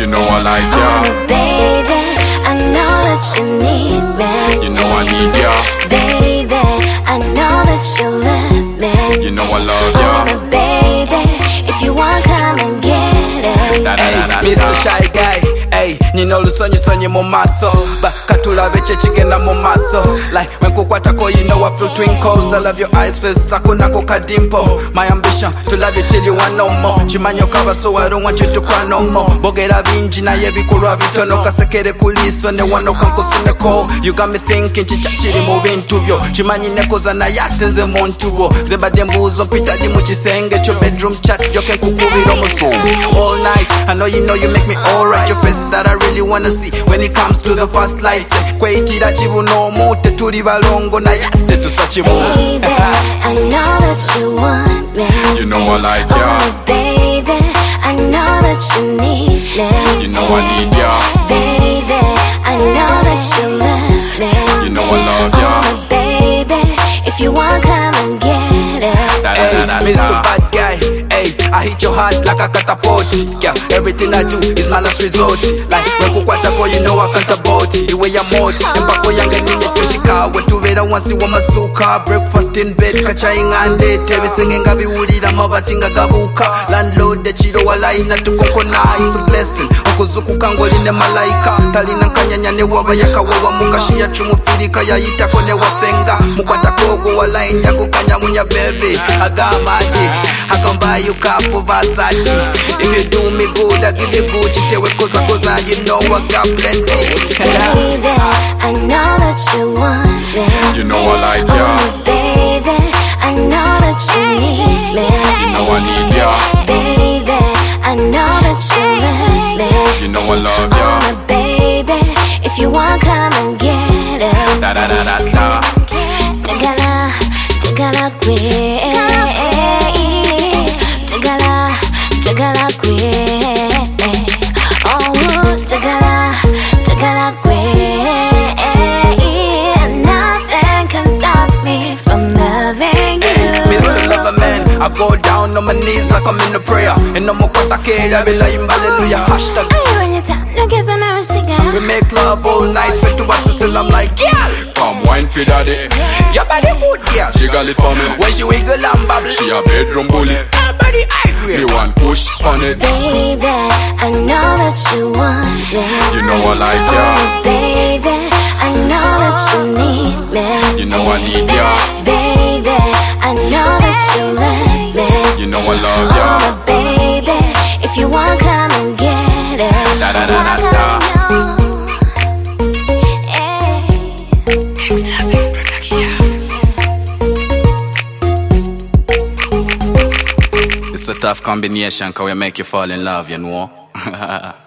You know I like ya. Oh, baby, I know that you need me. You know I need ya. Baby, I know that you love me. You know I love ya. Oh, baby, if you want, come and get it. Mr. Shy Guy, hey, nino lusonyi mu maso bakatulabe kyekigenda mu maso. Like when kukwatako, you know I feel twinkles. I love your eyes, face sako nako kadimpo. My ambition to love you till you want no more. Chimanyo kaba, so I don't want you to cry no more. Bogera bingi naye bikulwa bitono, kasekere kuliso ne wano kankusuneko. You got me thinking chichachiri mu bintu byo. Chimanyi nekoza naye ate nze muntu bo. Zebadde mbuuzo mpita di mu kisenge kyo, bedroom chat yoke nkukubira omuso. All night, I know you make me alright. Your face that I really wanna see when it comes to the first light. Kweyitira kibuno omute tuli balongo naye ate tusakimu. Baby, I know that you want me. You know I like ya. Oh, baby, I know that you need me. You know I need ya. Baby, I know that you love me. You know I love ya. Oh, baby, if you want, come and get it. Hey, Mr. Bad Guy, hey, I hit your heart like a catapult. Yeah, everything I do is my last resort. Like when kukwatako, you know I can't abort. The way I'm out, empako yange ninye tushika. Wetubera wansi wa masuka. Breakfast in bed, kachayingande. Tebisinge nga biwulira mabati nga gabuka. Landlord echiro walaina tukonkona. It's a blessing, okuzukuka ng'oline malayika. Talina nkanyanya ne waba yakawawa mukashiya chumupirika yayitako ne wasenga. Mukwatako gwo walainya kukanya munya baby. I got magic, I can buy you cup of Versace. If you do me good, I give you Gucci. Tewe koza, you know I got plenty. Baby, I know that you want me. You know I like ya. Oh, baby, I know that you need me. You know I need ya. Baby, I know that you love me. You know I love ya. Oh, baby, if you want, come and get it. Da da da da da. Jagala kwe, jagala kwe. Oh, jagala kwe. Nothing can stop me from loving you. Mr. Lover Man, I go down on my knees like I'm in a prayer. And no more kwatakere, I be like hallelujah. Hashtag. We make love all night, but to what to sell, I'm like, girl, Come wine for daddy. your body good, girl. Jiggle it for me. When she wiggle and bubble, She a bedroom bully. her body high grade. You want push on it. Baby, I know that you want me. You know I like ya. Oh, baby, I know that you need me. You know I need ya. Baby, I know that you love me. You know I love ya. Oh, baby, if you want, come and get it. Da da da da da. It's a tough combination, cause we make you fall in love, you know.